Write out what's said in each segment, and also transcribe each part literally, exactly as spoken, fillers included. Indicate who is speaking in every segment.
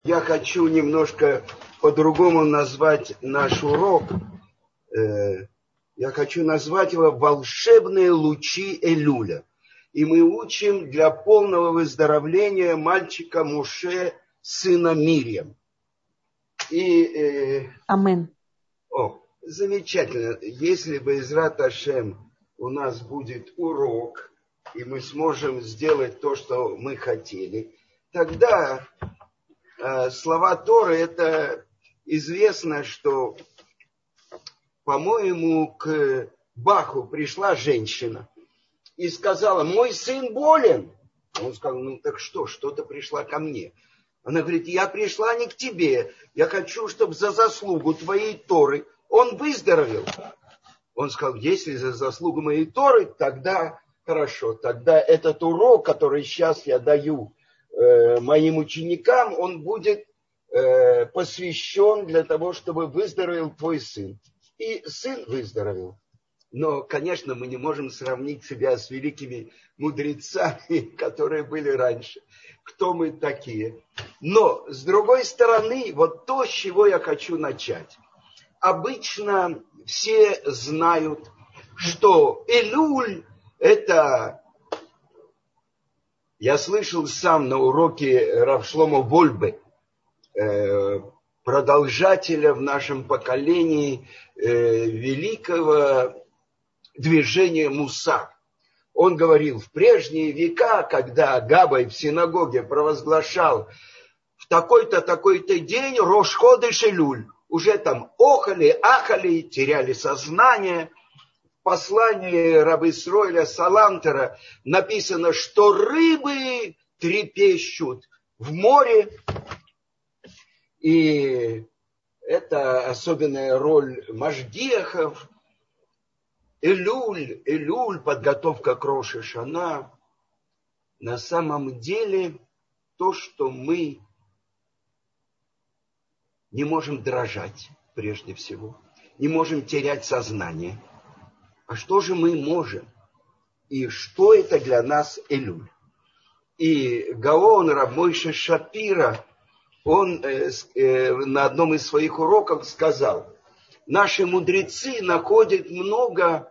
Speaker 1: Я хочу немножко по-другому назвать наш урок. Я хочу назвать его «Волшебные лучи Элюля». И мы учим для полного выздоровления мальчика Моше, сына Мирьям. И, э,
Speaker 2: Амен.
Speaker 1: О, замечательно. Если бы Израт Ашем у нас будет урок, и мы сможем сделать то, что мы хотели, тогда э, слова Торы, это известно, что, по-моему, к Баху пришла женщина и сказала: мой сын болен. Он сказал: ну так что, что-то пришла ко мне. Она говорит: я пришла не к тебе, я хочу, чтобы за заслугу твоей Торы он выздоровел. Он сказал: если за заслугу моей Торы, тогда хорошо, тогда этот урок, который сейчас я даю э, моим ученикам, он будет э, посвящен для того, чтобы выздоровел твой сын. И сын выздоровел. Но, конечно, мы не можем сравнить себя с великими мудрецами, которые были раньше. Кто мы такие? Но, с другой стороны, вот то, с чего я хочу начать. Обычно все знают, что Элюль – это... Я слышал сам на уроке Рав Шломо Вольбе, продолжателя в нашем поколении великого движения Мусар. Он говорил, в прежние века, когда Габай в синагоге провозглашал в такой-то, такой-то день Рош ходеш Элюль, уже там охали, ахали, теряли сознание. В послании рабы Исроиля Салантера написано, что рыбы трепещут в море. И это особенная роль Машгиахов. Элюль, Элюль, подготовка к Рош ха-Шана, на самом деле то, что мы не можем дрожать, прежде всего, не можем терять сознание. А что же мы можем? И что это для нас Элюль? И Гаон Рав Мойше Шапира, он э, э, на одном из своих уроков сказал, наши мудрецы находят много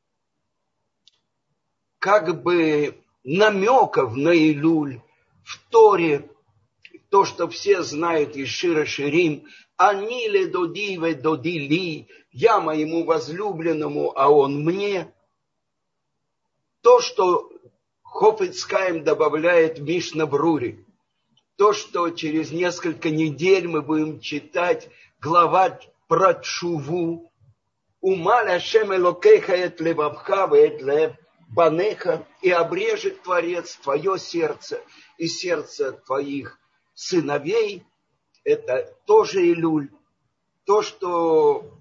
Speaker 1: как бы намеков на Элюль в Торе, то, что все знают из Шира Ширим, «Ани ле доди ве доди ли», «Я моему возлюбленному, а он мне». То, что Хофец Хаим добавляет в Мишна Брури, то, что через несколько недель мы будем читать глава про Тшуву, «Умаль Ашем Элокейха эт левавха ве эт лев банеха», и обрежет Творец твое сердце и сердце твоих сыновей. Это тоже Элюль. То, что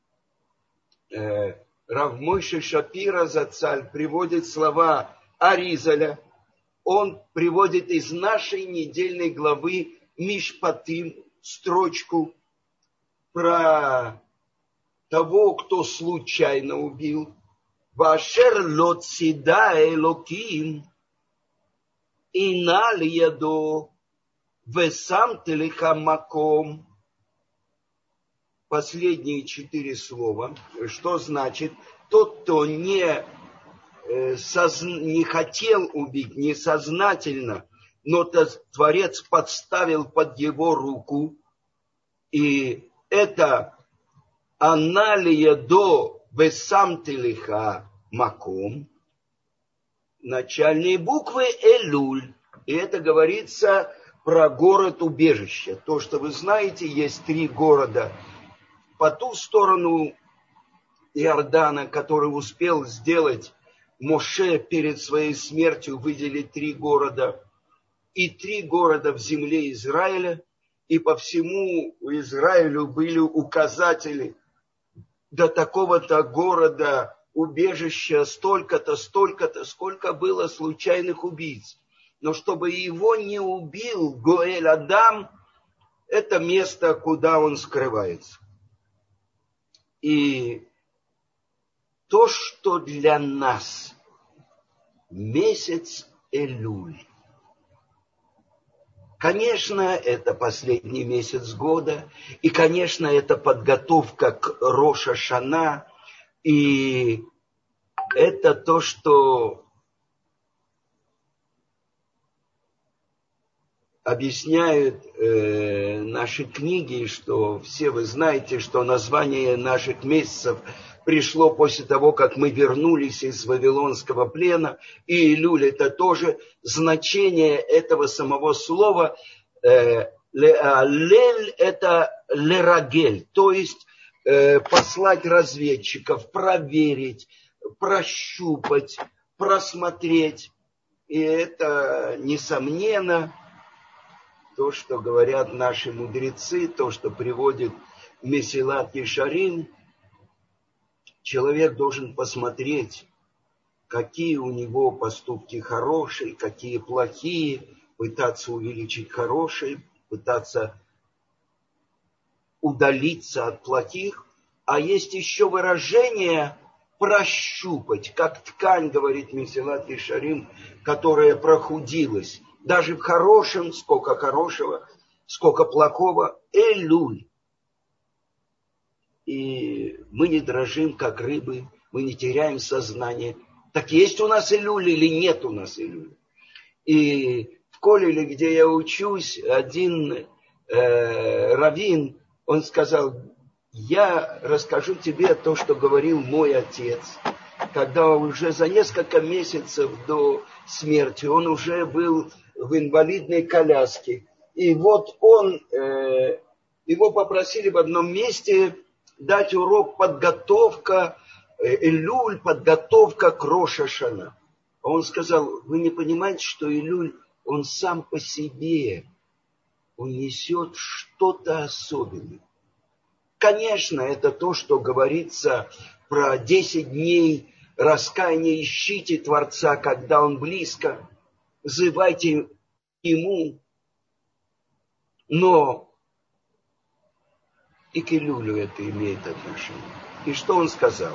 Speaker 1: э, Рав Мойше Шапира Зацаль приводит слова Аризаля, он приводит из нашей недельной главы Мишпатим строчку про того, кто случайно убил. Вашер лоцида элоким инал ядо весам телеха маком. Последние четыре слова. Что значит? Тот, кто не, э, соз... не хотел убить, несознательно, но Творец подставил под его руку. И это аналия до весам телеха маком. Начальные буквы Элюль. И это говорится про город-убежище. То, что вы знаете, есть три города по ту сторону Иордана, который успел сделать Моше перед своей смертью, выделить три города. И три города в земле Израиля. И по всему Израилю были указатели до такого-то города, убежища, столько-то, столько-то, сколько было случайных убийц. Но чтобы его не убил Гоэль Адам, это место, куда он скрывается. И то, что для нас месяц Элюль, Конечно, это последний месяц года, и, конечно, это подготовка к Рош ха-Шана, и это то, что объясняют э, наши книги, что все вы знаете, что название наших месяцев пришло после того, как мы вернулись из Вавилонского плена, и Илюль это тоже значение этого самого слова. Э, лель это лерагель, то есть э, послать разведчиков, проверить, прощупать, просмотреть. И это, несомненно, то, что говорят наши мудрецы, то, что приводит Месилат Ешарим, человек должен посмотреть, какие у него поступки хорошие, какие плохие, пытаться увеличить хорошие, пытаться удалиться от плохих. А есть еще выражение прощупать, как ткань, говорит Месилат Ешарим, которая прохудилась. Даже в хорошем, сколько хорошего, сколько плохого, элюль. И мы не дрожим, как рыбы, мы не теряем сознание. Так есть у нас элюль или нет у нас элюль? И в колледже, где я учусь, один э, раввин, он сказал, я расскажу тебе то, что говорил мой отец. Когда уже за несколько месяцев до смерти он уже был в инвалидной коляске. И вот он, э, его попросили в одном месте дать урок подготовка, э, Элюль, подготовка к Рош ха-Шана. А он сказал, вы не понимаете, что Элюль, он сам по себе, он несет что-то особенное. Конечно, это то, что говорится про десять дней раскаяния, ищите Творца, когда он близко, взывайте ему, но и к Илюлю это имеет отношение. И что он сказал?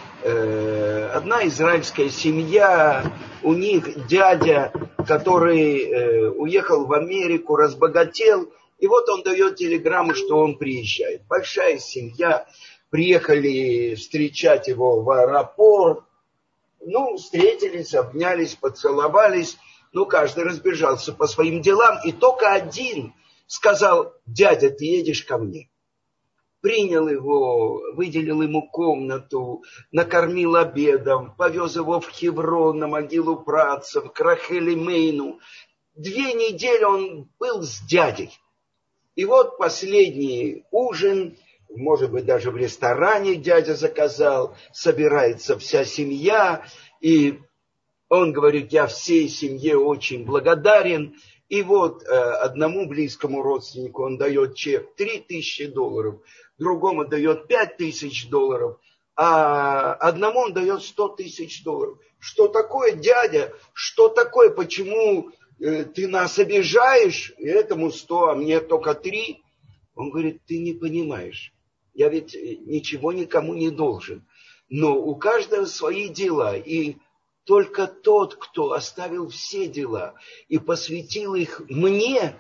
Speaker 1: Одна израильская семья, у них дядя, который уехал в Америку, разбогател, и вот он дает телеграмму, что он приезжает. Большая семья, приехали встречать его в аэропорт, ну, встретились, обнялись, поцеловались, ну, каждый разбежался по своим делам, и только один сказал, дядя, ты едешь ко мне. Принял его, выделил ему комнату, накормил обедом, повез его в Хеврон, на могилу працев, к Рахель Мейну. Две недели он был с дядей. И вот последний ужин, может быть, даже в ресторане дядя заказал, собирается вся семья, и он говорит, я всей семье очень благодарен. И вот э, одному близкому родственнику он дает чек три тысячи долларов, другому дает пять тысяч долларов, а одному он дает сто тысяч долларов. Что такое, дядя? Что такое? Почему э, ты нас обижаешь? И этому сто, а мне только три. Он говорит, ты не понимаешь. Я ведь ничего никому не должен. Но у каждого свои дела. И только тот, кто оставил все дела и посвятил их мне,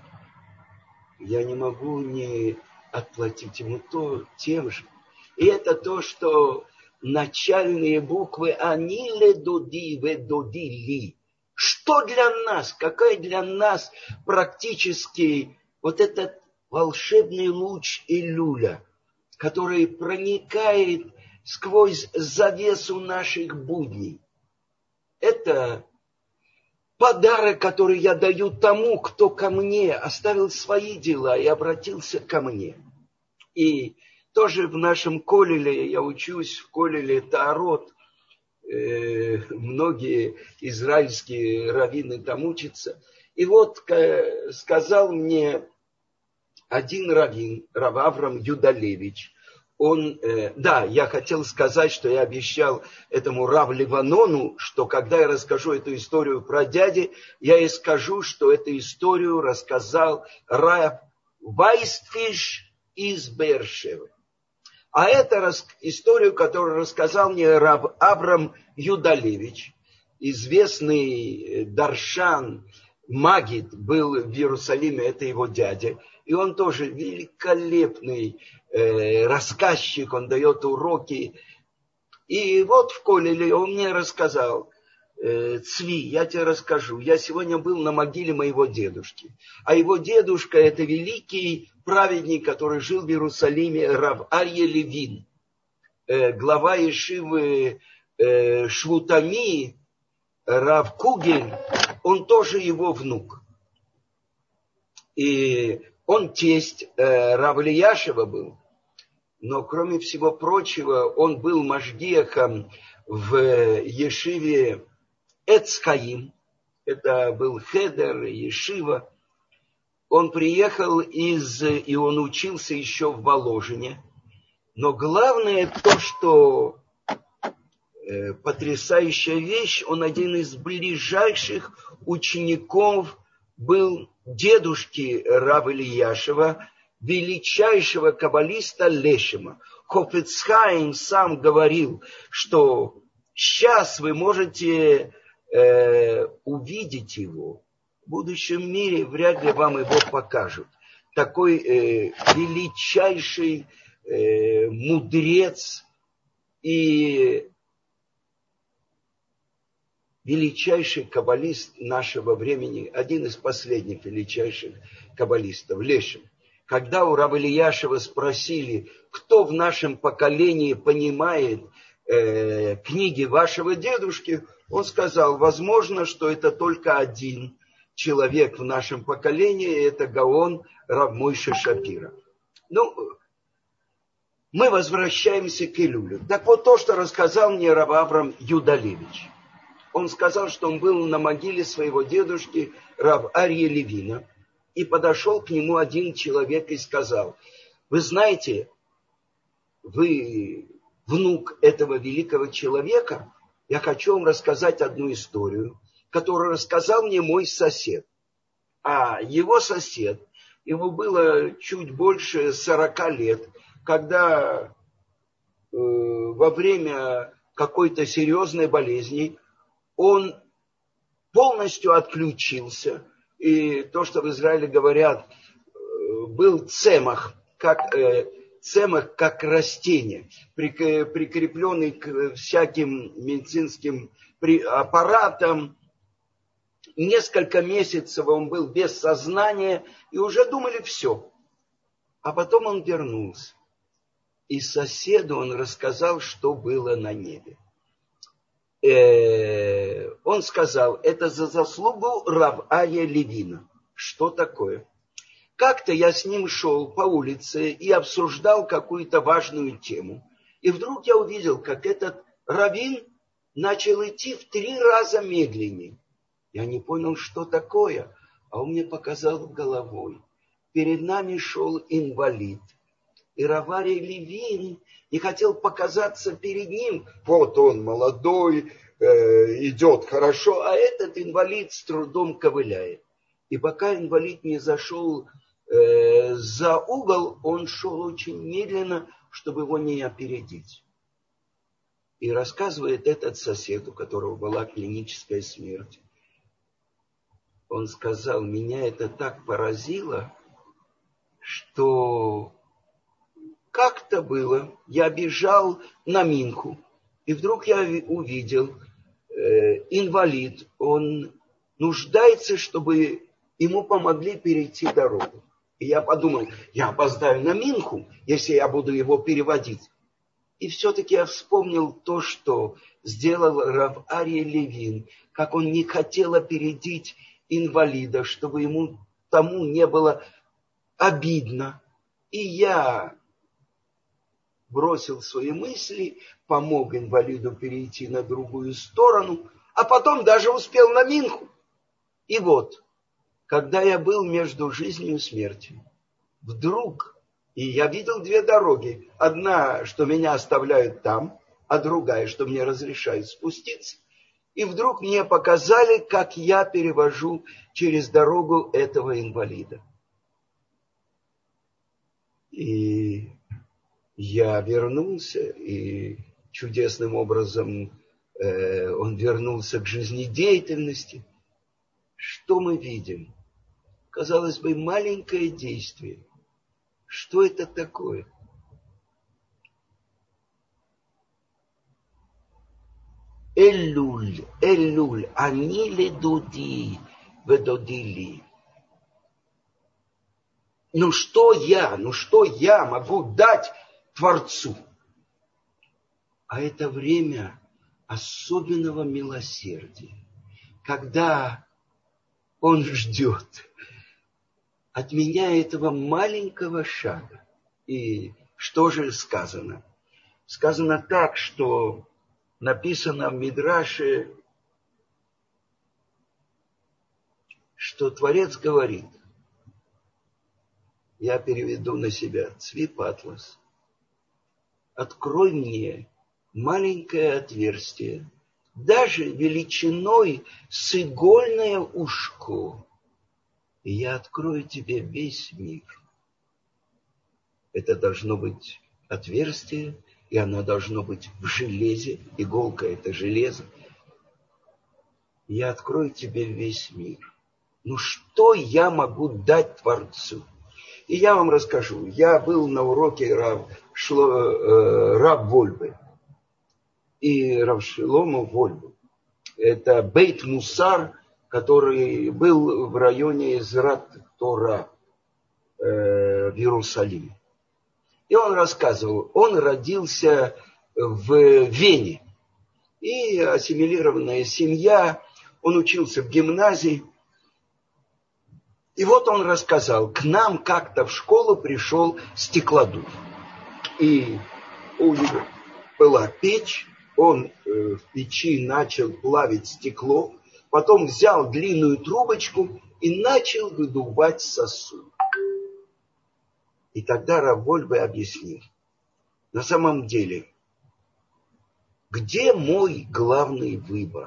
Speaker 1: я не могу не отплатить ему то, тем же. И это то, что начальные буквы «Они ледоди ведоди ли». Что для нас, какая для нас практически вот этот волшебный луч Илюля, который проникает сквозь завесу наших будней. Это подарок, который я даю тому, кто ко мне оставил свои дела и обратился ко мне. И тоже в нашем коллеле, я учусь в коллеле Таарот, э, многие израильские раввины там учатся. И вот э, сказал мне один раввин, рав Авраам Юдалевич, он, э, да, я хотел сказать, что я обещал этому Рав Ливанону, что когда я расскажу эту историю про дяди, я и скажу, что эту историю рассказал Рав Вайстфиш из Бершевы. А это рас... историю, которую рассказал мне Рав Авраам Юдалевич, известный даршан, Магид был в Иерусалиме, это его дядя. И он тоже великолепный э, рассказчик, он дает уроки. И вот в Колеле он мне рассказал: э, Цви, я тебе расскажу, я сегодня был на могиле моего дедушки. А его дедушка — это великий праведник, который жил в Иерусалиме, рав Арье Левин, э, глава ешивы э, Швутами, рав Кугель, он тоже его внук. И он тесть э, рава Ильяшева был. Но, кроме всего прочего, он был машгиахом в ешиве Эцхаим. Это был хедер, ешива. Он приехал из... И он учился еще в Воложине. Но главное то, что э, потрясающая вещь, он один из ближайших учеников был дедушки рава Ильяшева, величайшего каббалиста Лешема. Хафец Хаим сам говорил, что сейчас вы можете э, увидеть его. В будущем мире вряд ли вам его покажут. Такой э, величайший э, мудрец и величайший каббалист нашего времени, один из последних величайших каббалистов, Лешем. Когда у рава Ильяшева спросили, кто в нашем поколении понимает э, книги вашего дедушки, он сказал: возможно, что это только один человек в нашем поколении, это Гаон рав Мойше Шапира. Ну, мы возвращаемся к Илюлю. Так вот, то, что рассказал мне рав Авраам Юдалевич. Он сказал, что он был на могиле своего дедушки рав Арье Левина. И подошел к нему один человек и сказал: вы знаете, вы внук этого великого человека, я хочу вам рассказать одну историю, которую рассказал мне мой сосед. А его сосед, ему было чуть больше сорока лет, когда э, во время какой-то серьезной болезни он полностью отключился. И то, что в Израиле говорят, был цемах, как, э, цемах как растение, прикрепленный к всяким медицинским аппаратам. Несколько месяцев он был без сознания, и уже думали все. А потом он вернулся. И соседу он рассказал, что было на небе. Он сказал: это за заслугу рав Арье Левина. Что такое? Как-то я с ним шел по улице и обсуждал какую-то важную тему. И вдруг я увидел, как этот раввин начал идти в три раза медленнее. Я не понял, что такое, а он мне показал головой. Перед нами шел инвалид. И рав Арье Левин не хотел показаться перед ним. Вот он молодой, э, идет хорошо, а этот инвалид с трудом ковыляет. И пока инвалид не зашел э, за угол, он шел очень медленно, чтобы его не опередить. И рассказывает этот сосед, у которого была клиническая смерть. Он сказал: меня это так поразило, что... Как-то было, я бежал на Минху, и вдруг я увидел э, инвалид, он нуждается, чтобы ему помогли перейти дорогу. И я подумал: я опоздаю на Минху, если я буду его переводить. И все-таки я вспомнил то, что сделал рав Арье Левин, как он не хотел опередить инвалида, чтобы ему тому не было обидно. И я... бросил свои мысли, помог инвалиду перейти на другую сторону, а потом даже успел на Минху. И вот, когда я был между жизнью и смертью, вдруг, и я видел две дороги. Одна, что меня оставляют там, а другая, что мне разрешают спуститься. И вдруг мне показали, как я перевожу через дорогу этого инвалида. И... я вернулся, и чудесным образом э, он вернулся к жизнедеятельности. что мы видим? Казалось бы, маленькое действие. Что это такое? Элюль, Элюль, они ли дуди, ведодили. Ну что я, ну что я могу дать Творцу? А это время особенного милосердия, когда Он ждет от меня этого маленького шага. И что же сказано? Сказано так, что написано в Мидраше, что Творец говорит, я переведу на себя, Цви Патлас, открой мне маленькое отверстие, даже величиной с игольное ушко, и я открою тебе весь мир. Это должно быть отверстие, и оно должно быть в железе. Иголка – это железо. Я открою тебе весь мир. Ну что я могу дать Творцу? И я вам расскажу. Я был на уроке Рав, Шло, э, Рав Вольбы и Рав Шломо Вольбы. Это Бейт Мусар, который был в районе Израт Тора э, в Иерусалиме. И он рассказывал, он родился в Вене. И ассимилированная семья, он учился в гимназии. И вот он рассказал, к нам как-то в школу пришел стеклодув. И у него была печь, он в печи начал плавить стекло, потом взял длинную трубочку и начал выдувать сосуд. И тогда Рав Вольбе объяснил, на самом деле, где мой главный выбор?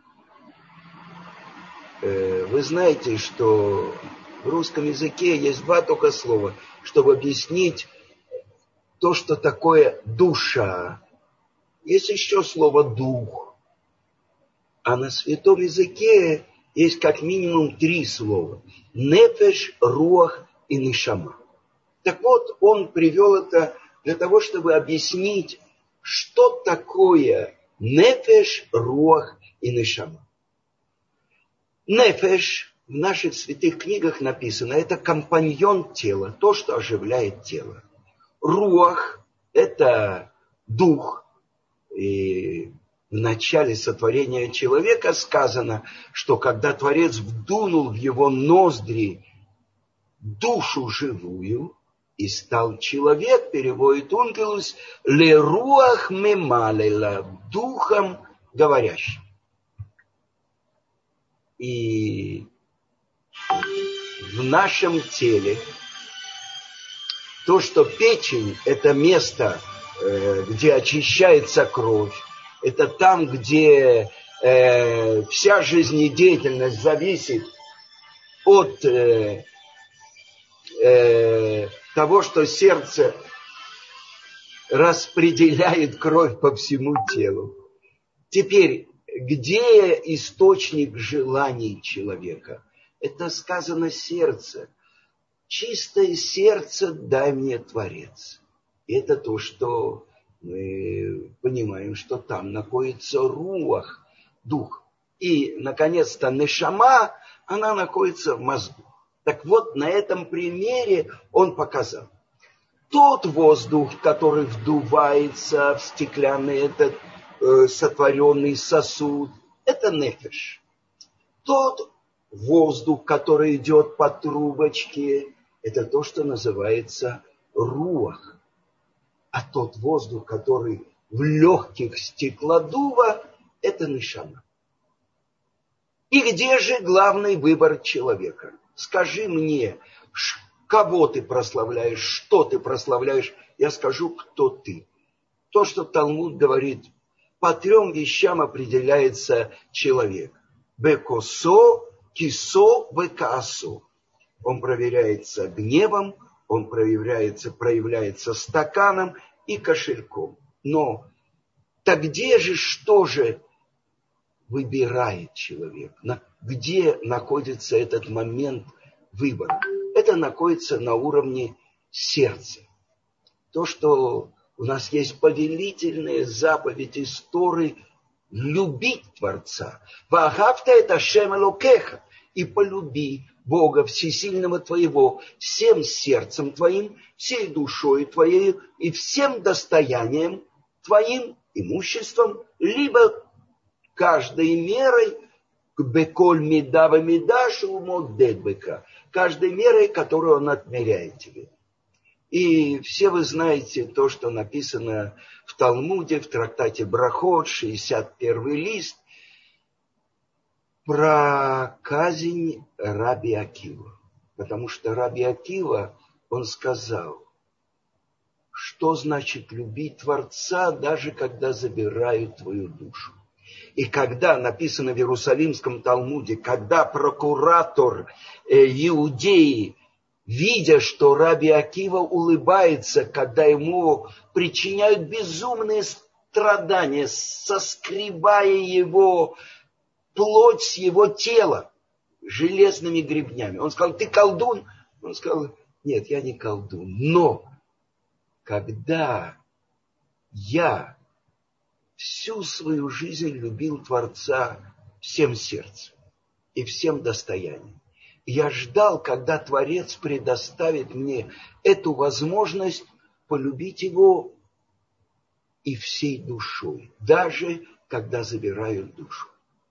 Speaker 1: Вы знаете, что в русском языке есть два только слова, чтобы объяснить то, что такое душа. Есть еще слово дух. А на святом языке есть как минимум три слова. Нефеш, руах и нешама. Так вот, он привел это для того, чтобы объяснить, что такое нефеш, руах и нешама. Нефеш в наших святых книгах написано, это компаньон тела, то, что оживляет тело. Руах – это дух. И в начале сотворения человека сказано, что когда Творец вдунул в его ноздри душу живую, и стал человек, переводит Ункилус, леруах мемалела, духом говорящим. И в нашем теле то, что печень – это место, где очищается кровь, это там, где э, вся жизнедеятельность зависит от э, э, того, что сердце распределяет кровь по всему телу. Теперь, где источник желаний человека? Это сказано сердце. Чистое сердце дай мне Творец. И это то, что мы понимаем, что там находится руах, дух. И, наконец-то, нешама, она находится в мозгу. Так вот, на этом примере он показал. Тот воздух, который вдувается в стеклянный этот э, сотворенный сосуд, это нефеш. Тот воздух, который идет по трубочке, это то, что называется руах. А тот воздух, который в легких стеклодува, это нешама. И где же главный выбор человека? Скажи мне, кого ты прославляешь, что ты прославляешь, я скажу, кто ты. То, что Талмуд говорит, по трем вещам определяется человек. Бекосо, кисо, бекаасо. Он проверяется гневом, он проявляется, проявляется стаканом и кошельком. Но так где же, что же выбирает человек. Где находится этот момент выбора? Это находится на уровне сердца. То, что у нас есть повелительная заповедь из Торы любить Творца. «Ваагавта эт Ашем Элокеха» и полюби Бога Всесильного твоего всем сердцем твоим, всей душой твоей и всем достоянием твоим, имуществом, либо каждой мерой к беколь медава медашу моддет бека, каждой мерой, которую он отмеряет тебе. И все вы знаете то, что написано в Талмуде, в трактате Брахот, шестьдесят первый лист, про казнь Раби Акива. Потому что Раби Акива, он сказал, что значит любить Творца, даже когда забирают твою душу. И когда написано в Иерусалимском Талмуде, когда прокуратор э, Иудеи, видя, что Раби Акива улыбается, когда ему причиняют безумные страдания, соскребая его плоть с его тела железными гребнями. Он сказал, ты колдун? Он сказал, нет, я не колдун. Но когда я всю свою жизнь любил Творца всем сердцем и всем достоянием, я ждал, когда Творец предоставит мне эту возможность полюбить его и всей душой, даже когда забирают душу.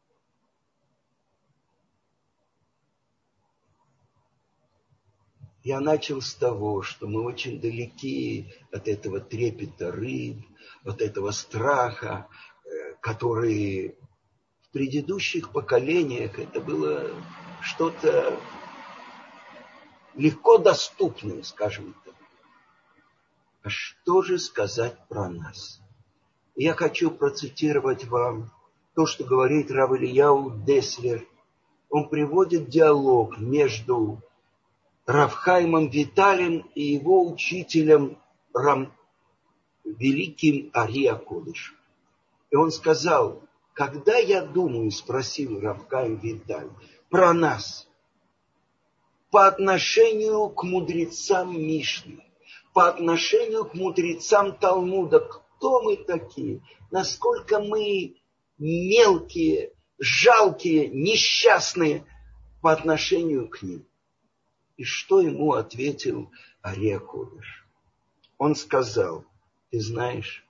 Speaker 1: Я начал с того, что мы очень далеки от этого трепета рыб, от этого страха, который в предыдущих поколениях это было что-то легко доступное, скажем так. А что же сказать про нас? Я хочу процитировать вам то, что говорит Рав Элияу Деслер. Он приводит диалог между Рав Хаимом Виталем и его учителем Рам, великим Ари ха-Кодеш. И он сказал, когда я думаю, спросил Рав Хаим Виталь, про нас, по отношению к мудрецам Мишны, по отношению к мудрецам Талмуда, кто мы такие, насколько мы мелкие, жалкие, несчастные по отношению к ним. И что ему ответил Ари ха-Кодеш? Он сказал, ты знаешь,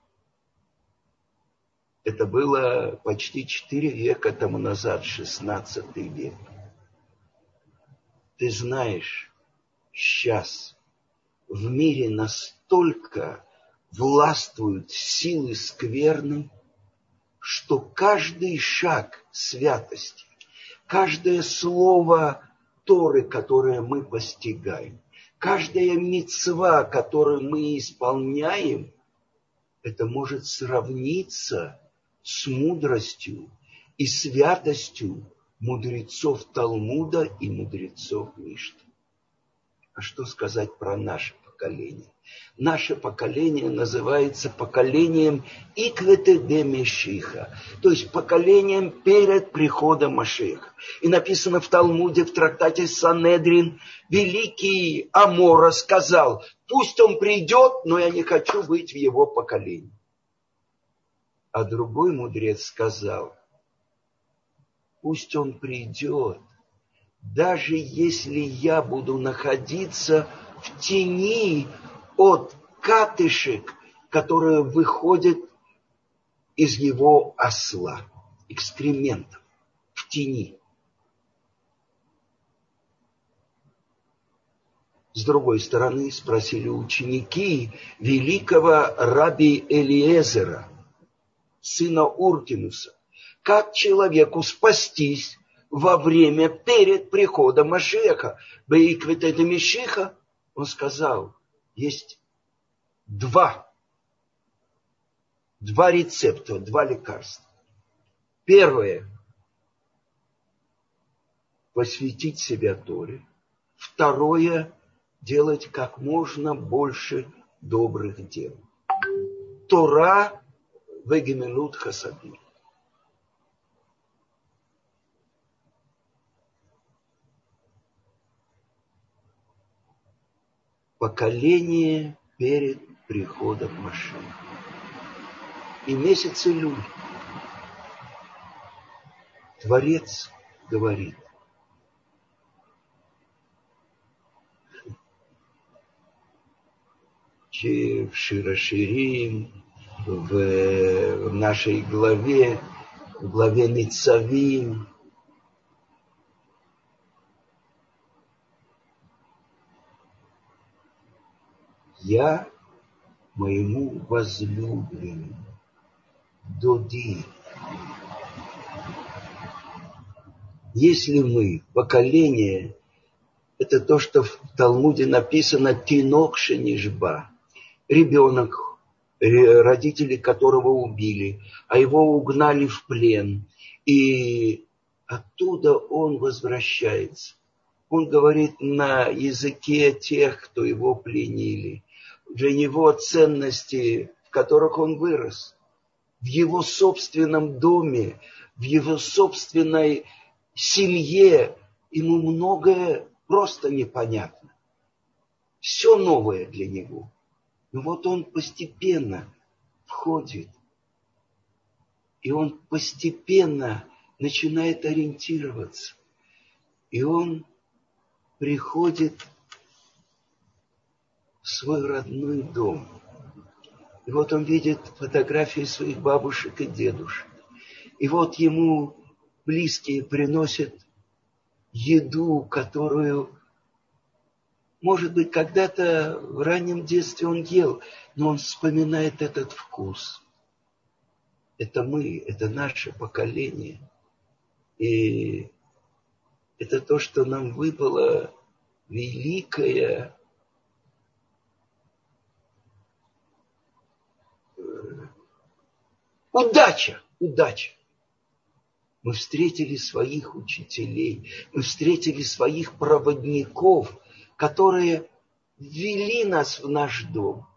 Speaker 1: это было почти четыре века тому назад, шестнадцатый век. Ты знаешь, сейчас в мире настолько властвуют силы скверны, что каждый шаг святости, каждое слово Торы, которое мы постигаем, каждая мицва, которую мы исполняем, это может сравниться с мудростью и святостью мудрецов Талмуда и мудрецов Мишны. А что сказать про наше поколение? Наше поколение называется поколением Икветеде Мешиха, то есть поколением перед приходом Машиаха. И написано в Талмуде, в трактате Санедрин, великий Амора сказал, пусть он придет, но я не хочу быть в его поколении. А другой мудрец сказал, пусть он придет, даже если я буду находиться в тени от катышек, которые выходят из его осла, экскрементов, в тени. С другой стороны, спросили ученики великого раби Элиезера, сына Уркинуса, как человеку спастись во время, перед приходом Машиаха? Бейквет Мешиха, он сказал, есть два, два рецепта, два лекарства. Первое – посвятить себя Торе. Второе – делать как можно больше добрых дел. Тора вегемилут хасадим. поколение перед приходом Машиаха. И месяц Илюль. Творец говорит: в Широширим, в нашей главе, в главе Ницавим, я моему возлюбленному, Доди. Если мы, поколение, это то, что в Талмуде написано «тинок шенишба», ребенок, родители которого убили, а его угнали в плен, и оттуда он возвращается. Он говорит на языке тех, кто его пленили. Для него ценности, в которых он вырос, в его собственном доме, в его собственной семье, ему многое просто непонятно. Все новое для него. Но вот он постепенно входит, и он постепенно начинает ориентироваться. И он приходит в свой родной дом. И вот он видит фотографии своих бабушек и дедушек. И вот ему близкие приносят еду, которую, может быть, когда-то в раннем детстве он ел, но он вспоминает этот вкус. Это мы, это наше поколение. И это то, что нам выпало великая удача, удача. Мы встретили своих учителей, мы встретили своих проводников, которые ввели нас в наш дом,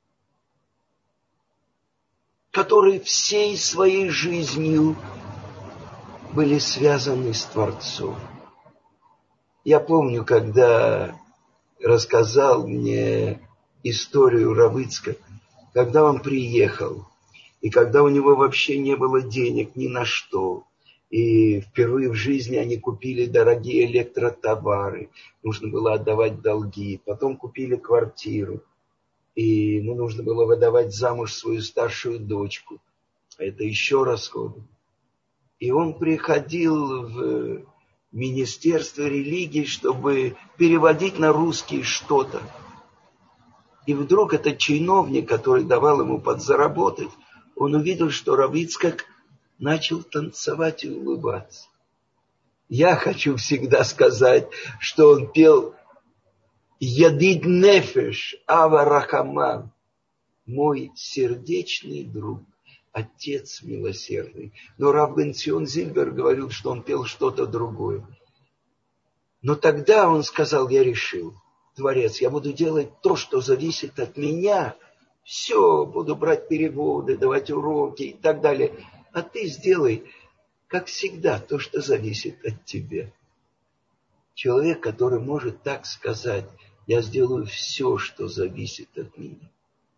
Speaker 1: которые всей своей жизнью были связаны с Творцом. Я помню, когда рассказал мне историю Рав Ицхак, когда он приехал, и когда у него вообще не было денег ни на что, и впервые в жизни они купили дорогие электротовары, нужно было отдавать долги, потом купили квартиру, и ему нужно было выдавать замуж свою старшую дочку, это еще расходы. И он приходил в Министерство религии, чтобы переводить на русский что-то. И вдруг этот чиновник, который давал ему подзаработать, он увидел, что Рав Ицхак начал танцевать и улыбаться. Я хочу всегда сказать, что он пел «Ядид нефеш ава рахаман», мой сердечный друг, Отец милосердный. Но Рав Бен-Цион Зильбер говорил, что он пел что-то другое. Но тогда он сказал: я решил, Творец, я буду делать то, что зависит от меня. Все, буду брать переводы, давать уроки и так далее. А ты сделай, как всегда, то, что зависит от тебя. Человек, который может так сказать: я сделаю все, что зависит от меня.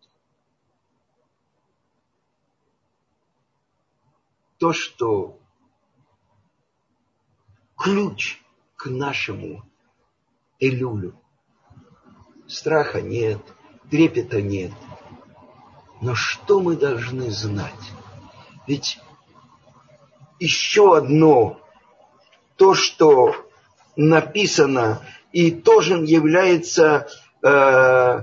Speaker 1: То, что ключ к нашему Элюлю. Страха нет, трепета нет. Но что мы должны знать? Ведь еще одно, то, что написано, и тоже является э,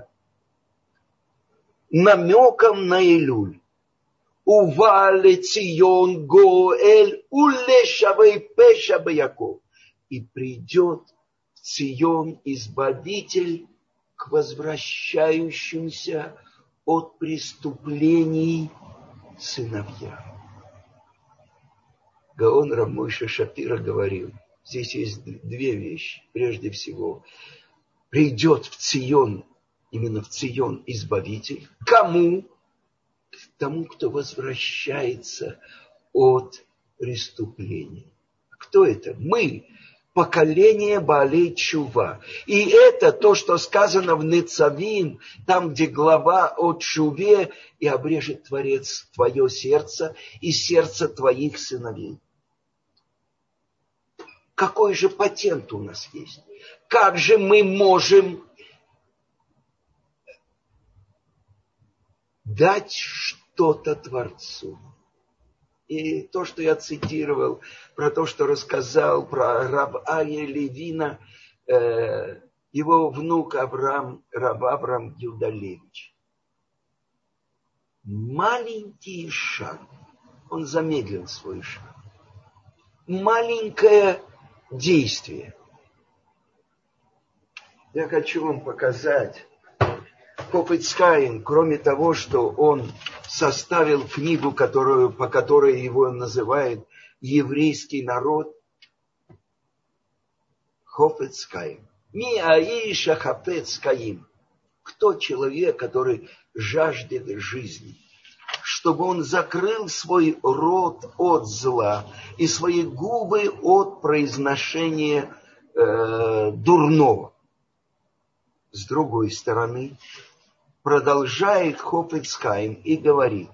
Speaker 1: намеком на Элюль. Ува лецион гоэль улешавей пеша беяков. И придет в Цион избавитель к возвращающимся от преступлений сыновьям. Гаон Рав Мойше Шапира говорил, здесь есть две вещи. Прежде всего, придет в Цион, именно в Цион избавитель. Кому? К тому, кто возвращается от преступлений. Кто это? Мы. поколение Баалей Тшува. И это то, что сказано в Ницавим, там, где глава о Тшуве, и обрежет Творец твое сердце и сердце твоих сыновей. Какой же патент у нас есть? Как же мы можем дать что-то Творцу? И то, что я цитировал, про то, что рассказал про раб Ария Левина, э, его внук Авраам, раб Авраам Юдалевич. Маленький шаг, он замедлил свой шаг. Маленькое действие. Я хочу вам показать. Хафец Хаим, кроме того, что он составил книгу, которую, по которой его называют еврейский народ, Хафец Хаим. Ми аиша хафец хаим. Кто человек, который жаждет жизни? Чтобы он закрыл свой рот от зла и свои губы от произношения э, дурного. С другой стороны, продолжает Хафец Хаим и говорит,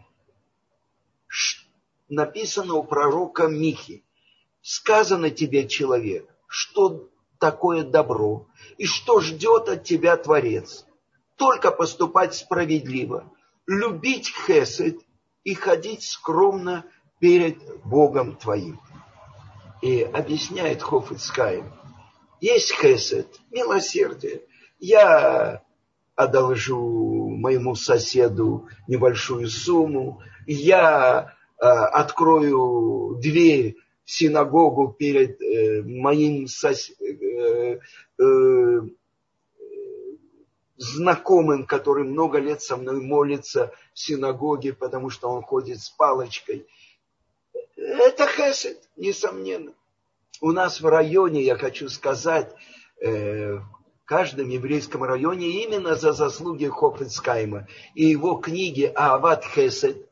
Speaker 1: написано у пророка Михи, сказано тебе, человек, что такое добро и что ждет от тебя Творец. Только поступать справедливо, любить хесед и ходить скромно перед Богом твоим. И объясняет Хафец Хаим, есть хесед, милосердие. Я одолжу моему соседу небольшую сумму, я э, открою дверь в синагогу перед э, моим сос... э, э, знакомым, который много лет со мной молится в синагоге, потому что он ходит с палочкой. Это хесед, несомненно. У нас в районе, я хочу сказать, э, в каждом еврейском районе именно за заслуги Хафец Хаима и его книги Аават Хесед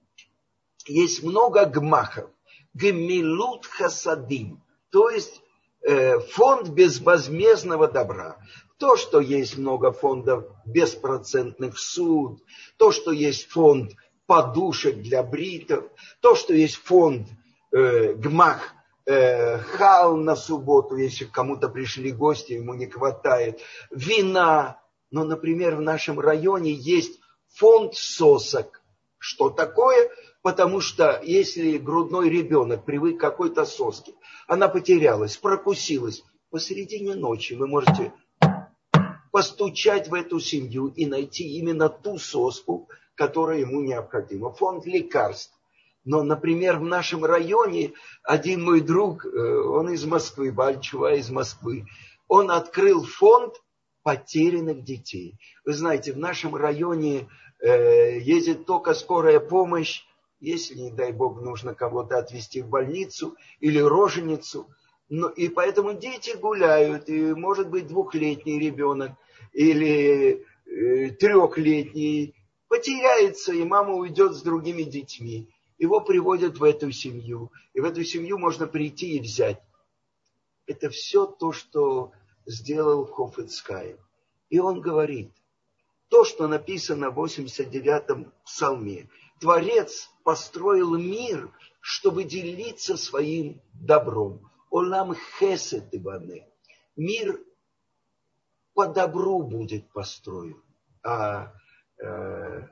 Speaker 1: есть много гмахов, гемилут хасадим, то есть э, фонд безвозмездного добра. То, что есть много фондов беспроцентных суд, то, что есть фонд подушек для бритов, то, что есть фонд э, гмах э, хал на субботу, если кому-то пришли гости, ему не хватает, вина. Но, например, в нашем районе есть фонд сосок. Что такое? Потому что если грудной ребенок привык к какой-то соске, она потерялась, прокусилась, посередине ночи вы можете постучать в эту семью и найти именно ту соску, которая ему необходима. Фонд лекарств. Но, например, в нашем районе один мой друг, он из Москвы, Бальчува из Москвы, он открыл фонд потерянных детей. Вы знаете, в нашем районе э, ездит только скорая помощь, если, не дай бог, нужно кого-то отвезти в больницу или роженицу. Но, и поэтому дети гуляют, и может быть двухлетний ребенок или э, трехлетний потеряется, и мама уйдет с другими детьми. Его приводят в эту семью, и в эту семью можно прийти и взять. Это все то, что сделал Хафец Хаим. И он говорит, то, что написано в восемьдесят девятом псалме, Творец построил мир, чтобы делиться своим добром. Олам хесед ибане. Мир по добру будет построен. А э,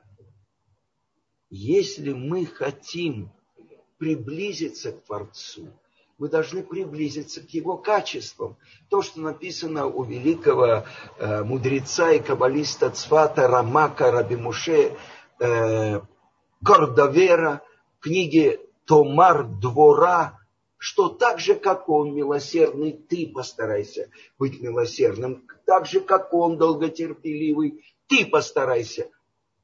Speaker 1: если мы хотим приблизиться к Творцу, мы должны приблизиться к его качествам. То, что написано у великого э, мудреца и каббалиста Цфата Рамака Раби Муше э, Кордовера в книге Томар Двора, что так же, как он милосердный, ты постарайся быть милосердным. Так же, как он долготерпеливый, ты постарайся.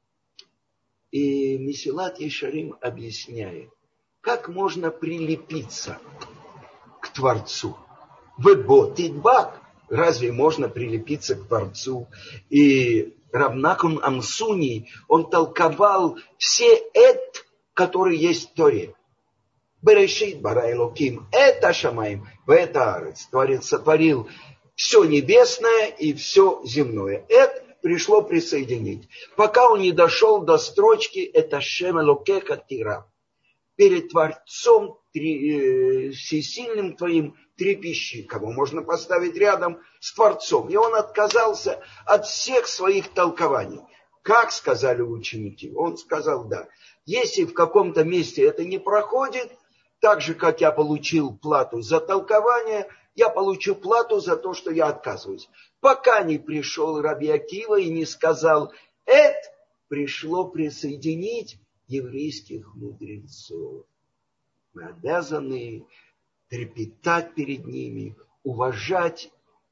Speaker 1: И Месилат Ешарим объясняет, как можно прилепиться к Творцу. Веботидбак. Разве можно прилепиться к Творцу? И Рав Нахум Амсуни, он толковал все эт, которые есть в Торе. Берешит бара Элоким, это шамаим, Бетаарец. Творец сотворил все небесное и все земное. Это пришло присоединить. Пока он не дошел до строчки «Это Шем Элокеха Тира». Перед Творцом три, э, всесильным твоим трепещи, кого можно поставить рядом с Творцом. И он отказался от всех своих толкований. Как сказали ученики? Он сказал, да. Если в каком-то месте это не проходит, так же, как я получил плату за толкование, я получу плату за то, что я отказываюсь. Пока не пришел Раби Акива и не сказал, это пришло присоединить еврейских мудрецов. Мы обязаны трепетать перед ними, уважать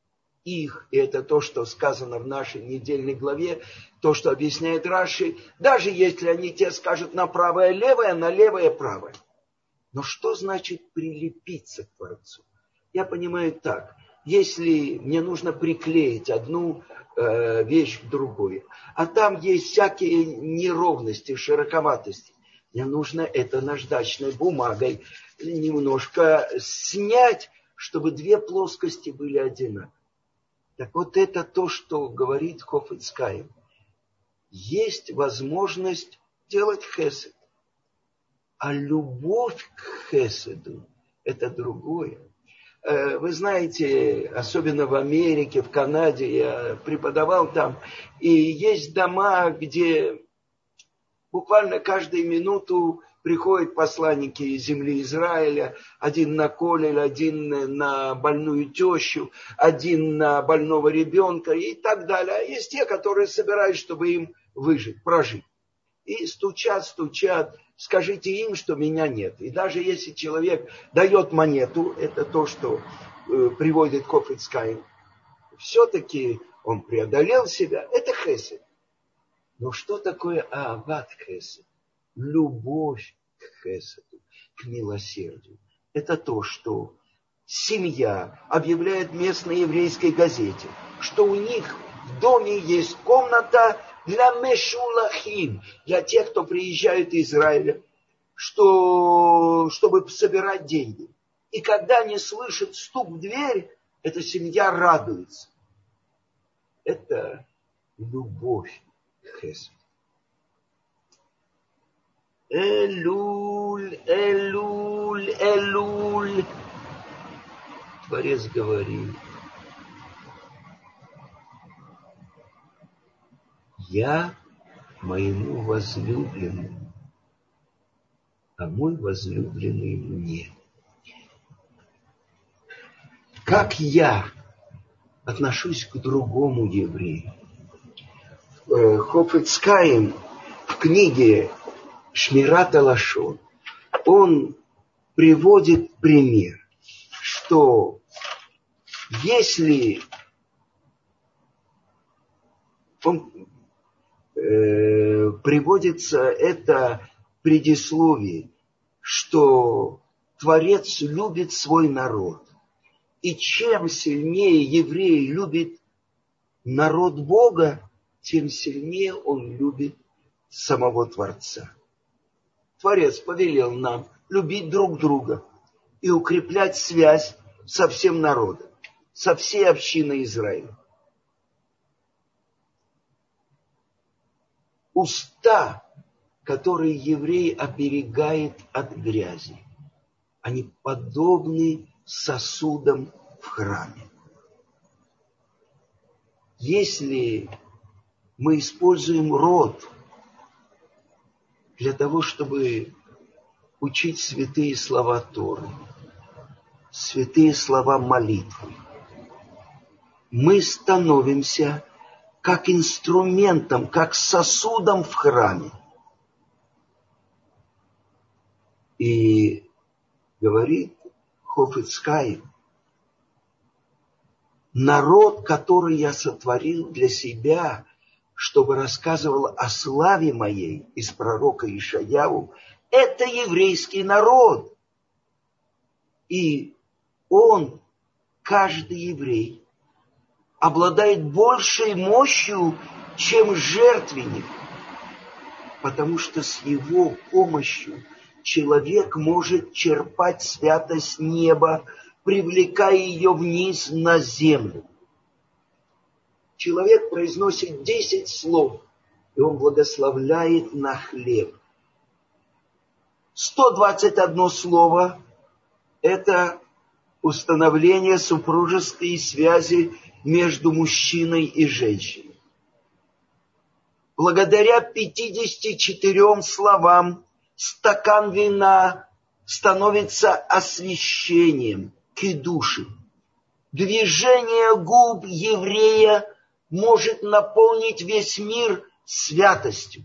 Speaker 1: их. И это то, что сказано в нашей недельной главе, то, что объясняет Раши. Даже если они тебе скажут на правое левое, на левое правое. Но что значит прилепиться к Творцу? Я понимаю так. Если мне нужно приклеить одну э, вещь к другой, а там есть всякие неровности, широковатости, мне нужно это наждачной бумагой немножко снять, чтобы две плоскости были одинаковые. Так вот это то, что говорит Хофец Хаим. Есть возможность делать хесед. А любовь к хеседу – это другое. Вы знаете, особенно в Америке, в Канаде, я преподавал там, и есть дома, где буквально каждую минуту приходят посланники из земли Израиля, один на колель, один на больную тещу, один на больного ребенка и так далее. А есть те, которые собирают, чтобы им выжить, прожить. И стучат, стучат, скажите им, что меня нет. И даже если человек дает монету, это то, что э, приводит Хофец Хаим, все-таки он преодолел себя, это хесед. Но что такое аават хесед? Любовь к хеседу, к милосердию. Это то, что семья объявляет в местной еврейской газете, что у них в доме есть комната для мешулахим, для тех, кто приезжает из Израиля, что, чтобы собирать деньги. И когда они слышат стук в дверь, эта семья радуется. Это любовь к хеседу. Элюль, Элюль, Элюль. Творец говорит, я моему возлюбленному, а мой возлюбленный мне. Как я отношусь к другому еврею? Хофец Хаим в книге Шмират ха-Лашон, он приводит пример, что если он э, приводится это предисловие, что Творец любит свой народ. И чем сильнее еврей любит народ Бога, тем сильнее он любит самого Творца. Творец повелел нам любить друг друга и укреплять связь со всем народом, со всей общиной Израиля. Уста, которые еврей оберегает от грязи, они подобны сосудам в храме. Если мы используем рот для того, чтобы учить святые слова Торы, святые слова молитвы, мы становимся как инструментом, как сосудом в храме. И говорит Хофец Хаим, народ, который я сотворил для себя, чтобы рассказывал о славе моей из пророка Ишаяу, это еврейский народ. И он, каждый еврей, обладает большей мощью, чем жертвенник, потому что с его помощью человек может черпать святость неба привлекая ее вниз на землю. Человек произносит десять слов, и он благословляет на хлеб. сто двадцать одно слово – это установление супружеской связи между мужчиной и женщиной. Благодаря пятидесяти четырем словам стакан вина становится освящением, кидушем. Движение губ еврея может наполнить весь мир святостью.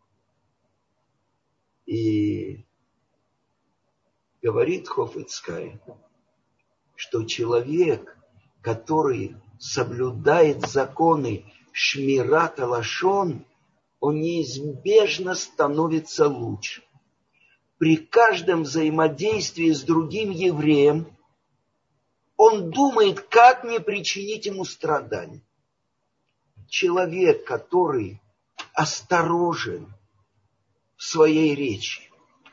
Speaker 1: И говорит Хафец Хаим, что человек, который соблюдает законы шмират алашон, он неизбежно становится лучше. При каждом взаимодействии с другим евреем он думает, как не причинить ему страдания. Человек, который осторожен в своей речи,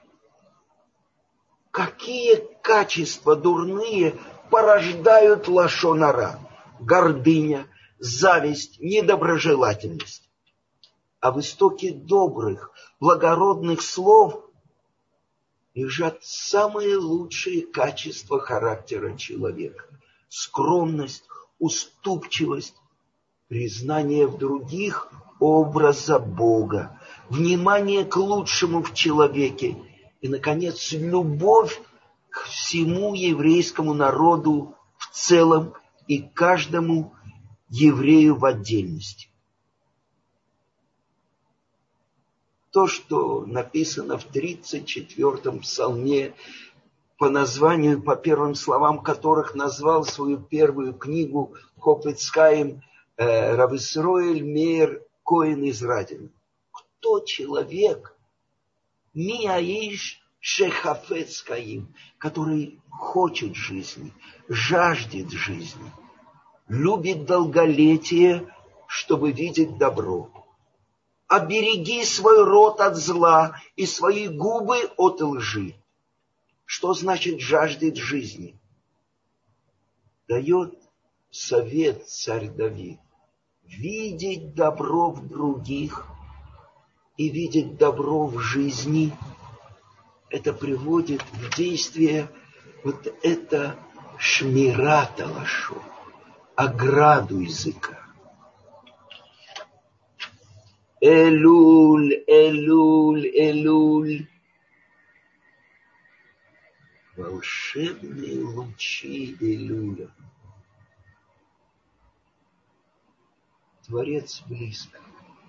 Speaker 1: какие качества дурные порождают лашон ара? Гордыня, зависть, недоброжелательность. А в истоке добрых, благородных слов лежат самые лучшие качества характера человека. Скромность, уступчивость, признание в других образа Бога, внимание к лучшему в человеке и, наконец, любовь к всему еврейскому народу в целом и каждому еврею в отдельности. То, что написано в тридцать четвёртом псалме, по названию, по первым словам которых назвал свою первую книгу Хафец Хаим э, Рав Исроэль Меир Коэн из Радина. Кто человек, ми аиш шехафец хаим, который хочет жизни, жаждет жизни, любит долголетие, чтобы видеть добро. Обереги свой рот от зла и свои губы от лжи. Что значит жаждет жизни? Дает совет царь Давид. Видеть добро в других и видеть добро в жизни, это приводит в действие вот это шмират алашон, ограду языка. Элюль, Элюль, Элюль. Волшебные лучи Элюля. Творец близко.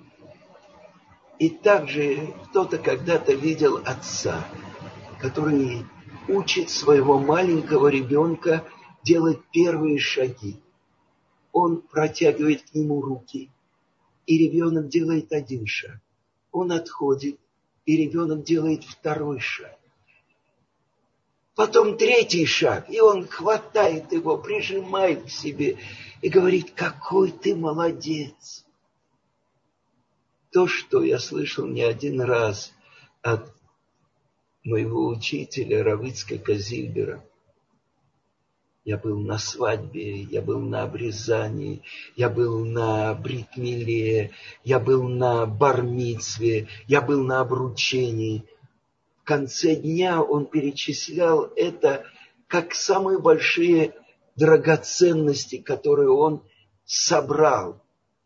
Speaker 1: И также кто-то когда-то видел отца, который учит своего маленького ребенка делать первые шаги. Он протягивает к нему руки, и ребенок делает один шаг. Он отходит, и ребенок делает второй шаг. Потом третий шаг, и он хватает его, прижимает к себе и говорит: какой ты молодец. То, что я слышал не один раз от моего учителя Рава Ицхака Зильбера. Я был на свадьбе, я был на обрезании, я был на брит-миле, я был на бар-мицве, я был на обручении. В конце дня он перечислял это как самые большие драгоценности, которые он собрал.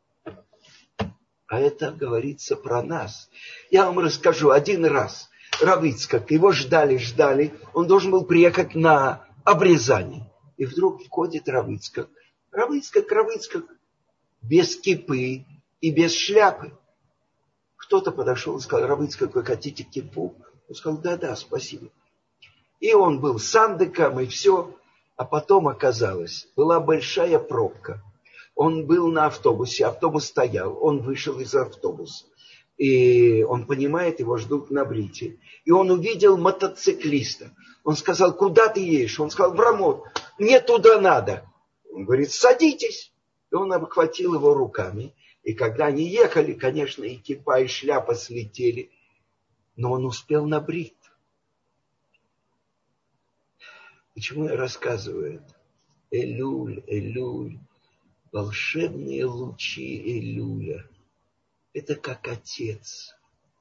Speaker 1: А это говорится про нас. Я вам расскажу один раз. Рав Ицхак, его ждали, ждали. Он должен был приехать на обрезание. И вдруг входит Рав Ицхак. Рав Ицхак, Рав Ицхак, без кипы и без шляпы. Кто-то подошел и сказал: Рав Ицхак, вы хотите кипу? Он сказал: да, да, спасибо. И он был с андеком, и все. А потом оказалось, была большая пробка. Он был на автобусе, автобус стоял, он вышел из автобуса. И он понимает, его ждут на брите. И он увидел мотоциклиста. Он сказал: куда ты едешь? Он сказал: в Рамот. Мне туда надо. Он говорит: садитесь. И он обхватил его руками. И когда они ехали, конечно, и кипа, и шляпа слетели. Но он успел на брит. Почему я рассказываю это? Элюль, Элюль, волшебные лучи Элюля. Это как отец.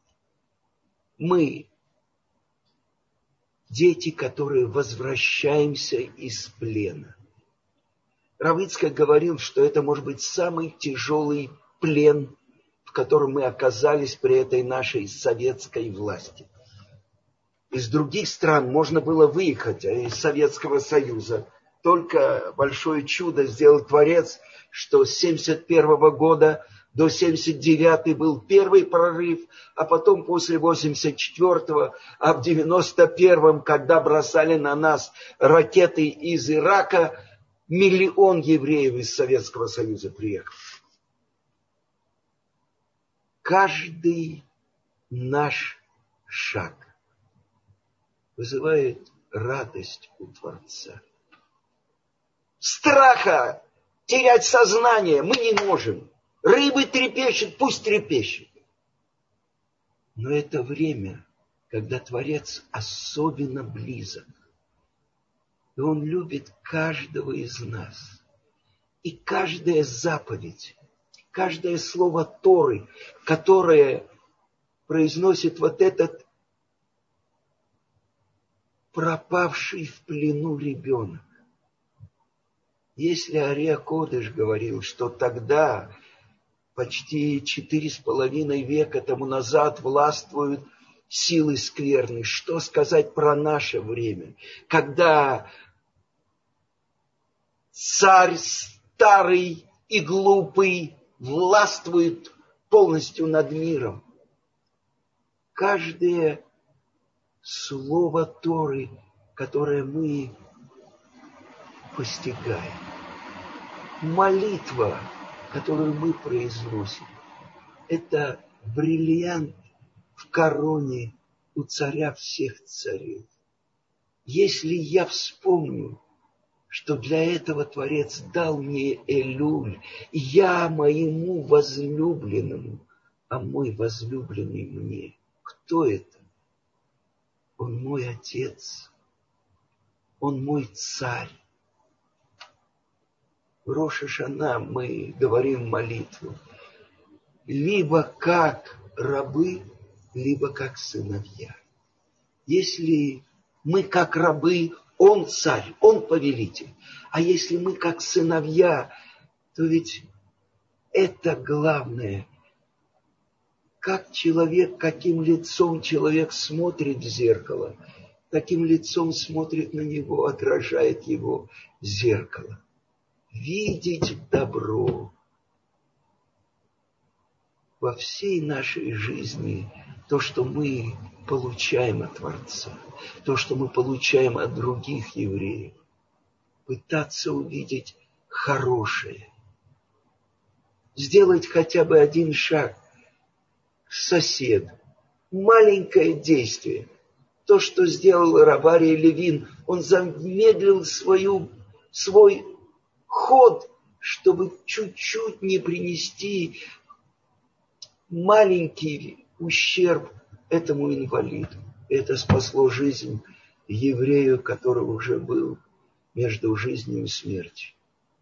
Speaker 1: Мы, дети, которые возвращаемся из плена. Рав Ицхак говорил, что это может быть самый тяжелый плен, в котором мы оказались при этой нашей советской власти. Из других стран можно было выехать, а из Советского Союза. Только большое чудо сделал Творец, что с семьдесят первого года до семьдесят девятого был первый прорыв, а потом после восемьдесят четвёртого, а в девяносто первом, когда бросали на нас ракеты из Ирака, миллион евреев из Советского Союза приехал. Каждый наш шаг вызывает радость у Творца. Страха терять сознание мы не можем. Рыбы трепещут, пусть трепещут. Но это время, когда Творец особенно близок. И Он любит каждого из нас. И каждая заповедь, каждое слово Торы, которое произносит вот этот пропавший в плену ребенок. Если Ария Кодеш говорил, что тогда, почти четыре с половиной века тому назад, властвуют силы скверны, что сказать про наше время, когда царь старый и глупый властвует полностью над миром. Каждое слово Торы, которое мы постигаем, молитва, которую мы произносим, это бриллиант в короне у царя всех царей. Если я вспомню, что для этого Творец дал мне Элюль, и я моему возлюбленному, а мой возлюбленный мне, кто это? Он мой отец, он мой царь. В Рош ха-Шана мы говорим молитву либо как рабы, либо как сыновья. Если мы как рабы, он царь, он повелитель. А если мы как сыновья, то ведь это главное. Как человек, каким лицом человек смотрит в зеркало, таким лицом смотрит на него, отражает его зеркало. Видеть добро во всей нашей жизни, то, что мы получаем от Творца, то, что мы получаем от других евреев. Пытаться увидеть хорошее. Сделать хотя бы один шаг к соседу. Маленькое действие. То, что сделал рав Ария Левин, он замедлил свою, свой ход, чтобы чуть-чуть не принести маленький ущерб этому инвалиду. Это спасло жизнь еврею, который уже был между жизнью и смертью.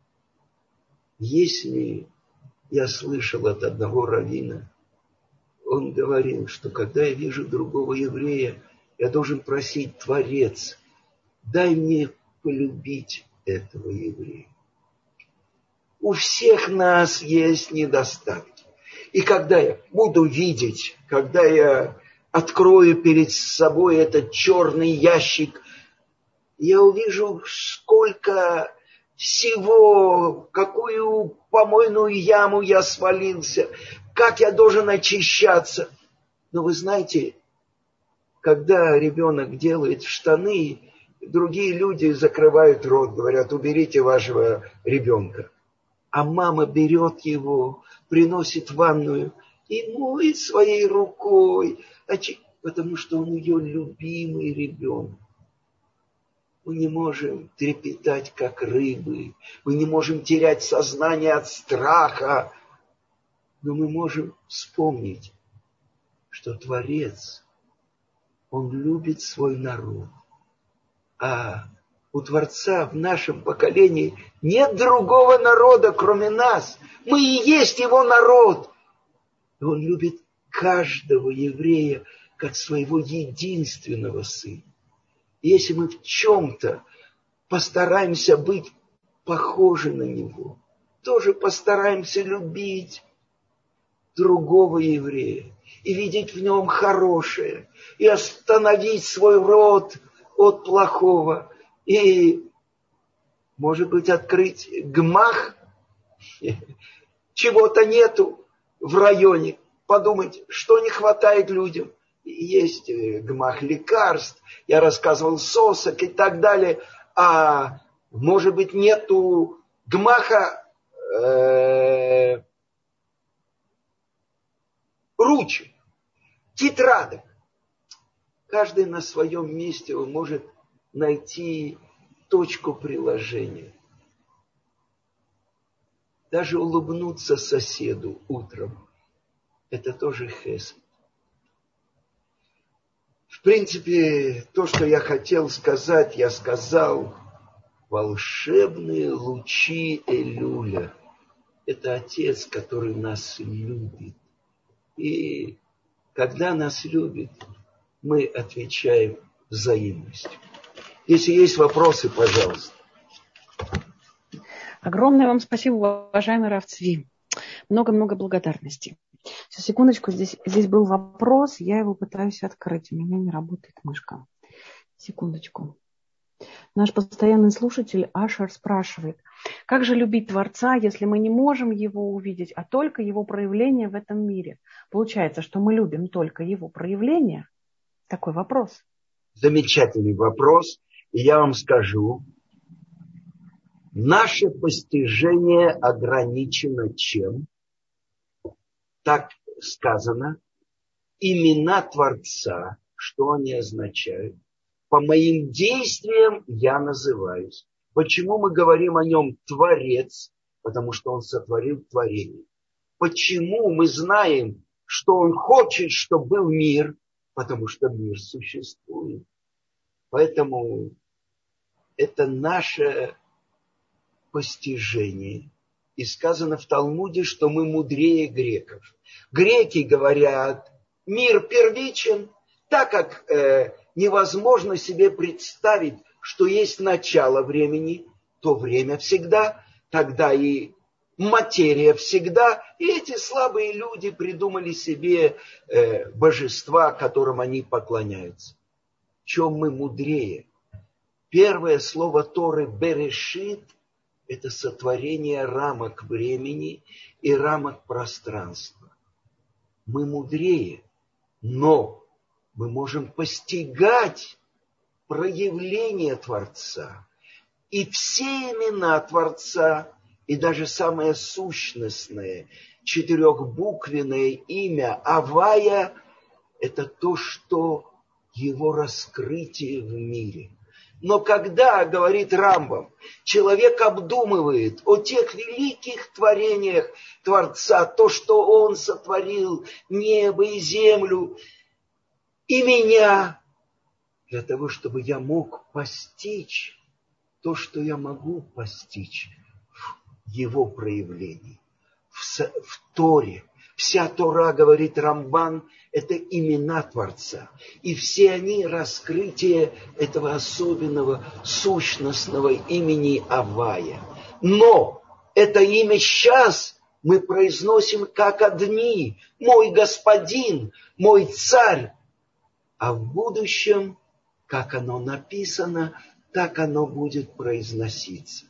Speaker 1: Если я слышал от одного раввина, он говорил, что когда я вижу другого еврея, я должен просить: Творец, дай мне полюбить этого еврея. У всех нас есть недостатки. И когда я буду видеть, когда я открою перед собой этот черный ящик, я увижу, сколько всего, какую помойную яму я свалился, как я должен очищаться. Но вы знаете, когда ребенок делает штаны, другие люди закрывают рот, говорят: уберите вашего ребенка. А мама берет его, приносит в ванную и моет своей рукой, потому что он ее любимый ребенок. Мы не можем трепетать, как рыбы, мы не можем терять сознание от страха, но мы можем вспомнить, что Творец, Он любит свой народ, а У Творца в нашем поколении нет другого народа, кроме нас. Мы и есть его народ. И он любит каждого еврея как своего единственного сына. И если мы в чем-то постараемся быть похожи на него, тоже постараемся любить другого еврея и видеть в нем хорошее, и остановить свой род от плохого, и, может быть, открыть гмах, чего-то нету в районе, подумать, что не хватает людям. Есть гмах лекарств, я рассказывал сосок и так далее, а может быть, нету гмаха э, ручек, тетрадок. Каждый на своем месте он может найти точку приложения. Даже улыбнуться соседу утром – это тоже хесед. В принципе, то, что я хотел сказать, я сказал. Волшебные лучи Элюля – это Отец, который нас любит. И когда нас любит, мы отвечаем взаимностью. Если есть вопросы, пожалуйста.
Speaker 2: Огромное вам спасибо, уважаемый Рав Цви. Много-много благодарности. Сейчас, секундочку, здесь, здесь был вопрос, я его пытаюсь открыть. У меня не работает мышка. Секундочку. Наш постоянный слушатель Ашер спрашивает, как же любить Творца, если мы не можем его увидеть, а только его проявление в этом мире? Получается, что мы любим только его проявление? Такой вопрос.
Speaker 1: Замечательный вопрос. И я вам скажу, наше постижение ограничено чем? Так сказано, имена Творца, что они означают? По моим действиям я называюсь. Почему мы говорим о нем Творец? Потому что он сотворил творение. Почему мы знаем, что он хочет, чтобы был мир? Потому что мир существует. Поэтому это наше постижение. И сказано в Талмуде, что мы мудрее греков. Греки говорят, мир первичен, так как э, невозможно себе представить, что есть начало времени, то время всегда, тогда и материя всегда. И эти слабые люди придумали себе э, божества, которым они поклоняются. В чем мы мудрее? Первое слово Торы «берешит» – это сотворение рамок времени и рамок пространства. Мы мудрее, но мы можем постигать проявление Творца. И все имена Творца, и даже самое сущностное, четырехбуквенное имя Авая – это то, что его раскрытие в мире. Но когда, говорит Рамбам, человек обдумывает о тех великих творениях Творца, то, что он сотворил, небо и землю, и меня, для того, чтобы я мог постичь то, что я могу постичь в его проявлении, в, в Торе. Вся Тора, говорит Рамбан, это имена Творца. И все они раскрытие этого особенного сущностного имени Авая. Но это имя сейчас мы произносим как одни. Мой господин, мой царь. А в будущем, как оно написано, так оно будет произноситься.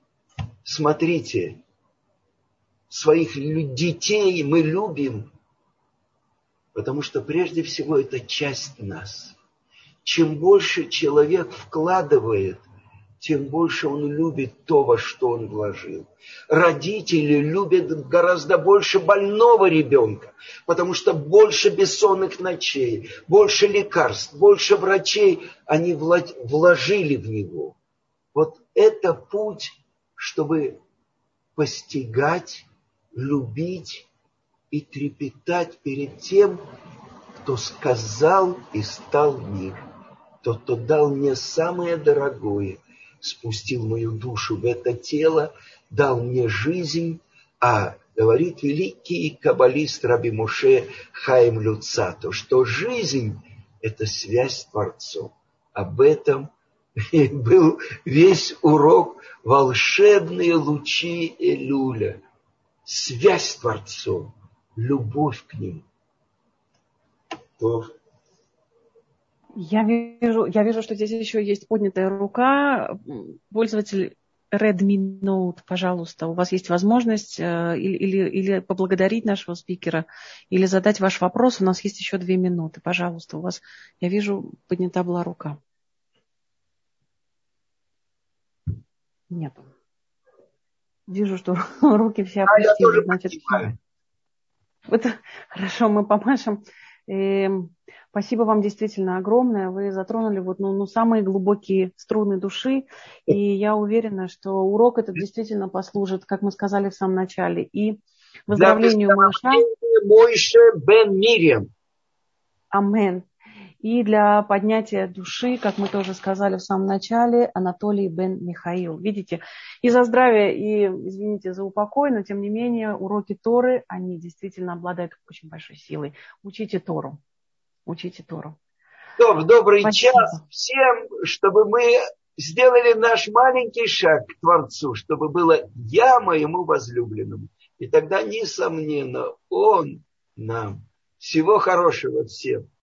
Speaker 1: Смотрите, своих детей мы любим, потому что прежде всего это часть нас. Чем больше человек вкладывает, тем больше он любит то, во что он вложил. Родители любят гораздо больше больного ребенка, потому что больше бессонных ночей, больше лекарств, больше врачей они вложили в него. Вот это путь, чтобы постигать, любить и трепетать перед тем, кто сказал и стал мир. Тот, кто дал мне самое дорогое, спустил мою душу в это тело, дал мне жизнь, а говорит великий каббалист Раби Моше Хаим Люцато, что жизнь – это связь с Творцом. Об этом был весь урок «Волшебные лучи Элюля». Связь с Творцом, любовь к нему. То...
Speaker 2: Я вижу, я вижу, что здесь еще есть поднятая рука. Пользователь Redmi Note, пожалуйста, у вас есть возможность э, или, или, или поблагодарить нашего спикера, или задать ваш вопрос. У нас есть еще две минуты. Пожалуйста, у вас, я вижу, поднята была рука. Нету. Вижу, что руки все опустили.
Speaker 1: А, я тоже
Speaker 2: Значит,
Speaker 1: понимаю.
Speaker 2: вот, хорошо, мы помашем. Э, спасибо вам действительно огромное. Вы затронули вот, ну, ну, самые глубокие струны души. И я уверена, что урок этот действительно послужит, как мы сказали в самом начале, и выздоровлению малыша.
Speaker 1: Мойше бен Мирьям.
Speaker 2: Амен. И для поднятия души, как мы тоже сказали в самом начале, Анатолий бен Михаил. Видите, и за здравие, и, извините, за упокой, но тем не менее уроки Торы, они действительно обладают очень большой силой. Учите Тору. Учите Тору.
Speaker 1: В добрый
Speaker 2: Спасибо.
Speaker 1: час всем, чтобы мы сделали наш маленький шаг к Творцу, чтобы было «я моему возлюбленному». И тогда, несомненно, Он нам. Всего хорошего всем.